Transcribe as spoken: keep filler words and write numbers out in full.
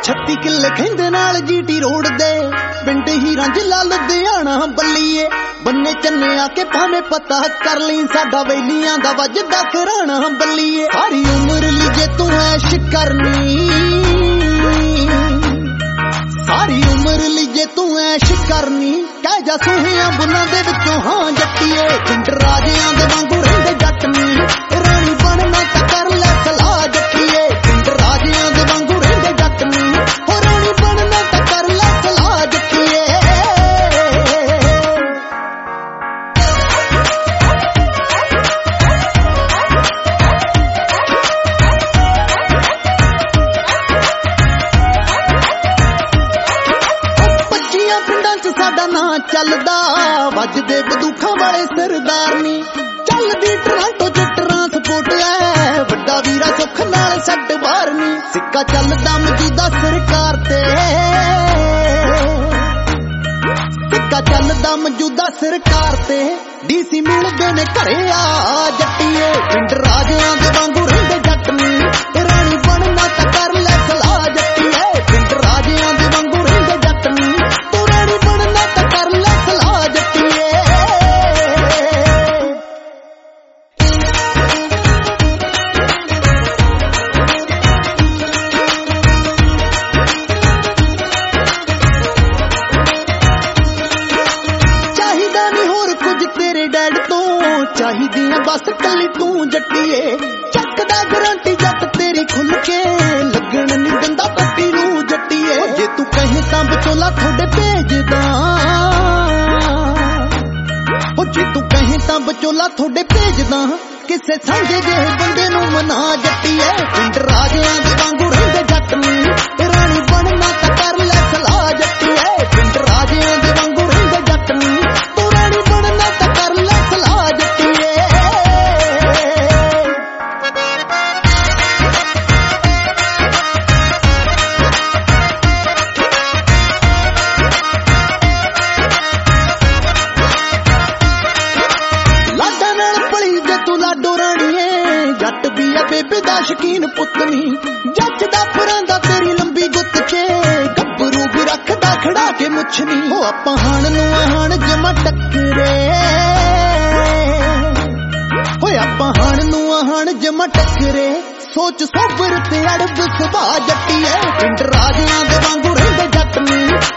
ਛੱਤੀ ਕਿੱਲੇ ਖੈਂਦੇ ਨਾਲ ਜੀਟੀ ਰੋਡ ਦੇ ਪਿੰਡ ਹੀ ਰਾਂਝਲਾ ਲੁਧਿਆਣਾ ਬੱਲੀਏ ਬੰਨੇ ਚੰਨੇ ਆ ਕੇ ਭਾਵੇਂ ਪਤਾ ਕਰ ਲਈ ਸਾਡਾ ਵੈਲੀਆਂ ਦਾ ਵੱਜਦਾ ਘਰਾਣਾ ਬੱਲੀਏ ਸਾਰੀ ਉਮਰ ਲਈ ਜੇ ਤੂੰ ਐਸ਼ ਕਰਨੀ ਸਾਰੀ ਉਮਰ ਲਈ ਜੇ ਤੂੰ ਐਸ਼ ਕਰਨੀ ਕਹਿ ਜਾ ਸੋਹਣਿਆਂ ਬੁੱਲਾਂ ਦੇ ਵਿੱਚੋਂ ਹਾਂ ਜੱਟੀਏ ਪਿੰਡ ਰਾਜਿਆਂ ਦੇ ਵਾਂਗੂ ਰਹਿੰਦੇ ਜੱਟ ਨੀ ਰਾਣੀ ਬਣਨਾ ਤਾਂ ਕਰ ਲੈ ਸਲਾਹ ਜੱਟੀਏ ਪਿੰਡ ਰਾਜਿਆਂ ਦੇ ਵਾਂਗੂ ਰਹਿੰਦੇ ਜੱਟ ਨੀ ਹੋ ਰਾਣੀ ਬਣਨਾ ਤਾਂ ਕਰ ਲੈ ਸਲਾਹ ਜੱਟੀਏ ਪੱਚੀਆਂ ਪਿੰਡਾਂ 'ਚ ਸਾਡਾ ਨਾਂ ਚੱਲਦਾ ਵੱਜਦੇ ਬੰਦੂਖਾਂ ਵਾਲੇ ਸਰਦਾਰ ਨੀ ਚੱਲਦੀ ਟਰਾਂਟੋ 'ਚ ਟਰਾਂਸਪੋਰਟ ਐ ਵੱਡਾ ਵੀਰਾ ਸੁੱਖ ਨਾਲ ਛੱਡ ਬਾਹਰ ਨੀ ਸਿੱਕਾ ਚੱਲਦਾ ਮੌਜੂਦਾ ਸਰਕਾਰ ਤੇ ਸਿੱਕਾ ਚੱਲਦਾ ਮੌਜੂਦਾ ਸਰਕਾਰ ਤੇ ਡੀਸੀ ਮਿਲਦੇ ਨੇ ਘਰੇ ਆ ਜੱਟੀਏ ਪਿੰਡ ਰਾਜਿਆਂ ਦੇ ਵਾਂਗੂ ਰਹਿੰਦੇ ਜੱਟ ਨੀ ਰਾਣੀ ਬਣਨਾ ਤਾਂ ਕਰ ਲੈ ਸਲਾਹ ਜੱਟੀਏ ਪਿੰਡ ਰਾਜਿਆਂ ਦੇ ਵਾਂਗੂ ਰਹਿੰਦੇ ਜੱਟ ਨੀ ਤੂੰ ਰਾਣੀ ਬਣਨਾ ਤਾਂ ਕਰ ਲੈ ਸਲਾਹ ਜੱਟੀਏ ਚਾਹੀਦਾ ਨੀ ਹੋਰ ਕੁਝ ਤੇਰੇ ਡੈਡ ਤੋਂ ਚਾਹੀਦੀਆਂ ਬਸ ਕੱਲੀ ਤੂੰ ਜੱਟੀਏ ਚੱਕਦਾ ਗਰੰਟੀ ਜੱਟ ਤੇਰੀ ਖੁੱਲ ਕੇ ਲੱਗਣ ਨੀ ਦਿੰਦਾ ਪੱਟੀ ਨੂੰ ਜੱਟੀਏ ਜੇ ਤੂੰ ਕਹੇ ਤਾਂ ਵਿਚੋਲਾ ਤੁਹਾਡੇ ਭੇਜਦਾ ਉਹ ਜੇ ਤੂੰ ਕਹੇ ਤਾਂ ਵਿਚੋਲਾ ਤੁਹਾਡੇ ਭੇਜਦਾ ਕਿਸੇ ਸਾਂਝੇ ਜਿਹੇ ਬੰਦੇ ਨੂੰ ਮਨਾ ਜੱਟੀਏ ਪਿੰਡ ਰਾਜਿਆਂ ਦੇ ਵਾਂਗੂ ਰਹਿੰਦੇ ਜੱਟ ਨੀ ਰਾਣੀ ਬਣਨਾ ਤਾਂ ਕਰ ਲੈ ਸਲਾਹ ਜੱਟੀਏ ਪਿੰਡ ਰਾਜਿਆਂ ਦੇ ਵਾਂਗੂ ਰਹਿੰਦੇ ਜੱਟ ਨੀ ਤੂੰ ਰਾਣੀ ਬਣਨਾ ਤਾਂ ਕਰ ਲੈ ਸਲਾਹ ਜੱਟੀਏ ਲਾਡਾ ਨਾਲ ਪਲੀ ਜੇ ਤੂੰ ਲਾਡੋ ਰਾਣੀਏ ਜੱਟ ਵੀ ਆ ਬੇਬੇ ਦਾ ਸ਼ਕੀਨ ਪੁੱਤ ਨੀ ਜੱਜਦਾ ਪਰਾਂਦਾ ਤੇਰੀ ਲੰਬੀ ਗੁੱਤ 'ਚ ਗੱਭਰੂ ਵੀ ਰੱਖਦਾ ਖੜਾ ਕੇ ਮੁੱਛ ਨੀ ਉਹ ਆਪਾਂ ਹਾਣ ਨੂੰ ਹਾਣ ਜਮਾ ਟੱਕਰੇ ਹੋਏ ਆਪਾਂ ਹਾਣ ਨੂੰ ਹਾਣ ਜਮਾ ਟੱਕਰੇ ਸੋਚ ਸੋਬਰ ਤੇ ਅੜਬ ਸੁਭਾ ਜੱਟੀਏ ਪਿੰਡ ਰਾਜਿਆਂ ਦੇ ਵਾਂਗੂ ਰਹਿੰਦੇ ਜੱਟ ਨੀ